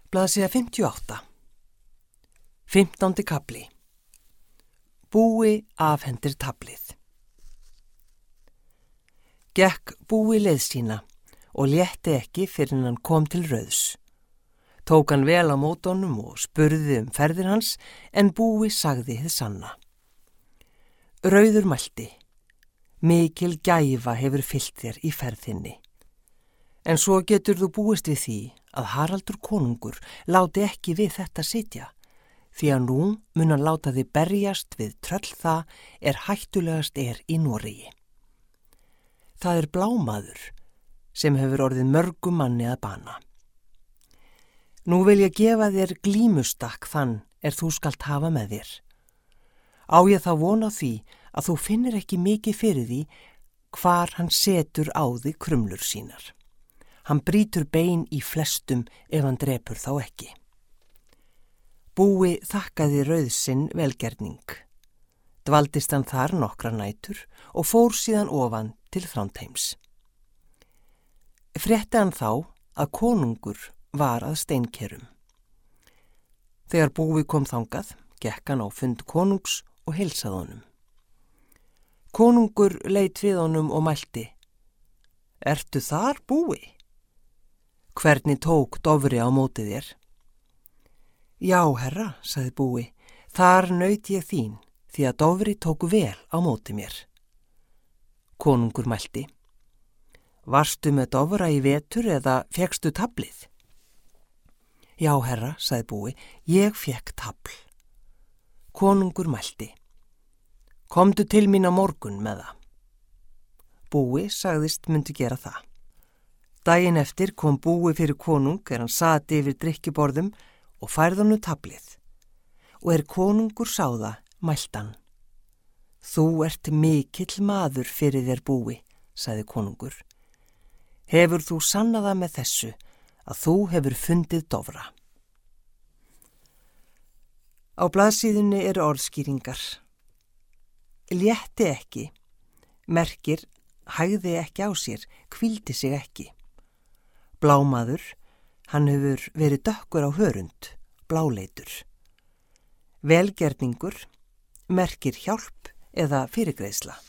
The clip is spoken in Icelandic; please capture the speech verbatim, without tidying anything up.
Blaðsíða fimmtíu og átta. Fimmtándi kafli. Búi afhendir taflið. Gekk Búi leið sína og létti ekki fyrir hann kom til Rauðs. Tók hann vel á mótunum og spurði um ferðir hans, en Búi sagði hið sanna. Rauður mælti: Mikil gæfa hefur fyllt þér í ferðinni. En svo getur þú búist við því að Haraldur konungur láti ekki við þetta sitja, því að nú mun hann láta þig berjast við tröll það er hættulegast er í Noregi. Það er blámaður sem hefur orðið mörgum manni að bana. Nú vil ég gefa þér glímustakk þann er þú skalt hafa með þér. Á ég þá vona því að þú finnir ekki mikið fyrir því hvar hann setur á þig krumlur sínar. Hann brýtur bein í flestum ef hann drepur þá ekki. Búi þakkaði Rauðsinn velgerning. Dvaldist hann þar nokkra nætur og fór síðan ofan til Þrándheims. Frétti hann þá að konungur var að Steinkerum. Þegar Búi kom þangað, gekk hann á fund konungs og heilsaði honum. Konungur leit við honum og mælti: Ertu þar, Búi? Hvernig tók Dofri á móti þér? Já, herra, sagði Búi, þar naut ég þín, því að Dofri tók vel á móti mér. Konungur mælti: Varstu með Dofra í vetur eða fékkstu taflið? Já, herra, sagði Búi, ég fékk tafl. Konungur mælti: Komdu til mín á morgun með það. Búi sagðist myndi gera það. Daginn eftir kom Búi fyrir konung er hann sati yfir drykkjuborðum og færði honum taflið. Og er konungur sá það, mælti hann: Þú ert mikill maður fyrir þér, Búi, sagði konungur. Hefur þú sannað það með þessu að þú hefur fundið Dofra? Á blaðsíðunni eru orðskýringar. Létti ekki, merkir hægði ekki á sér, hvíldi sig ekki. Blámaður, hann hefur verið dökkur á hörund, bláleitur. Velgerningur, merkir hjálp eða fyrirgreiðsla.